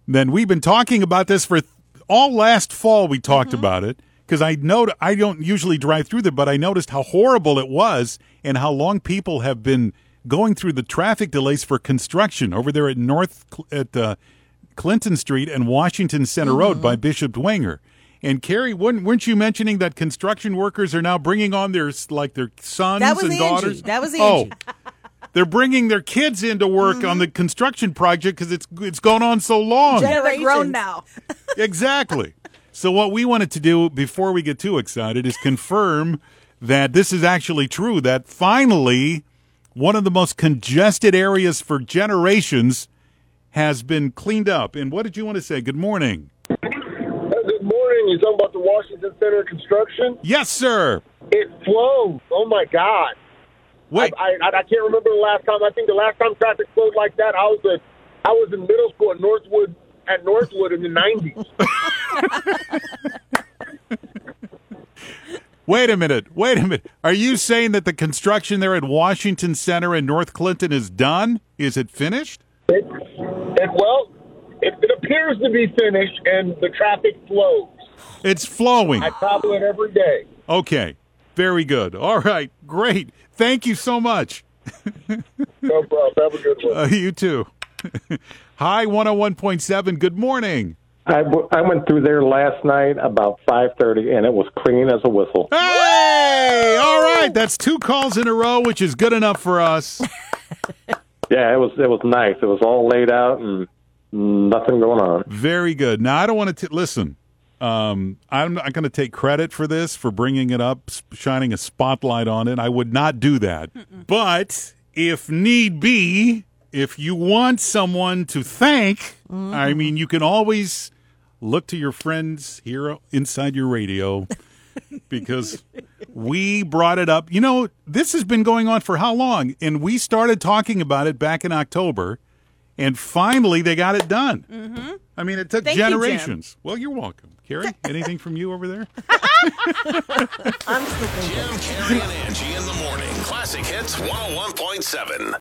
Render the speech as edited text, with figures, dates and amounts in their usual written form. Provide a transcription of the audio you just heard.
then we've been talking about this for all last fall. We talked about it because I don't usually drive through there, but I noticed how horrible it was and how long people have been going through the traffic delays for construction over there at Clinton Street and Washington Center Road by Bishop Dwenger. And Carrie, weren't you mentioning that construction workers are now bringing on their sons and daughters? That was Angie. They're bringing their kids into work on the construction project because it's going on so long. They're grown now. Exactly. So what we wanted to do before we get too excited is confirm that this is actually true, that finally one of the most congested areas for generations has been cleaned up. And what did you want to say? Good morning. Good morning. You're talking about the Washington Center construction? Yes, sir. It flows. Oh, my God. Wait. I can't remember the last time. I think the last time traffic flowed like that, I was in middle school at Northwood in the 90s. Wait a minute. Are you saying that the construction there at Washington Center in North Clinton is done? Is it finished? It appears to be finished, and the traffic flows. It's flowing. I travel it every day. Okay. Very good. All right. Great. Thank you so much. No problem. Have a good one. You too. Hi, 101.7. Good morning. I went through there last night about 5:30, and it was clean as a whistle. Hey! All right. That's 2 calls in a row, which is good enough for us. Yeah, it was nice. It was all laid out and nothing going on. Very good. Now, I don't want to listen. I'm not going to take credit for this, for bringing it up, shining a spotlight on it. I would not do that. But if need be, if you want someone to thank, I mean, you can always look to your friends here inside your radio because we brought it up. You know, this has been going on for how long? And we started talking about it back in October, and finally they got it done. I mean, it took generations. Well, you're welcome. Carrie, anything from you over there? Jim, Carrie, and Angie in the morning. Classic Hits 101.7.